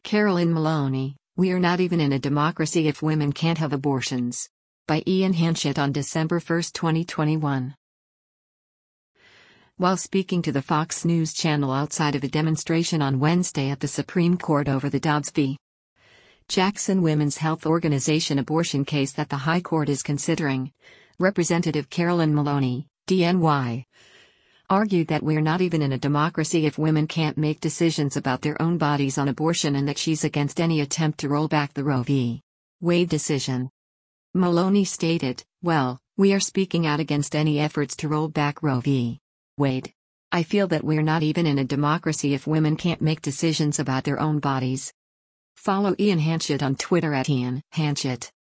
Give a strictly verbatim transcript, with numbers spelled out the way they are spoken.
Carolyn Maloney, "We are not even in a democracy if women can't have abortions." By Ian Hanchett on December first, twenty twenty-one. While speaking to the Fox News Channel outside of a demonstration on Wednesday at the Supreme Court over the Dobbs v. Jackson Women's Health Organization abortion case that the High Court is considering, Representative Carolyn Maloney, D N Y, argued that we're not even in a democracy if women can't make decisions about their own bodies on abortion, and that she's against any attempt to roll back the Roe v. Wade decision. Maloney stated, "Well, we are speaking out against any efforts to roll back Roe v. Wade. I feel that we're not even in a democracy if women can't make decisions about their own bodies." Follow Ian Hanchett on Twitter at Ian Hanchett.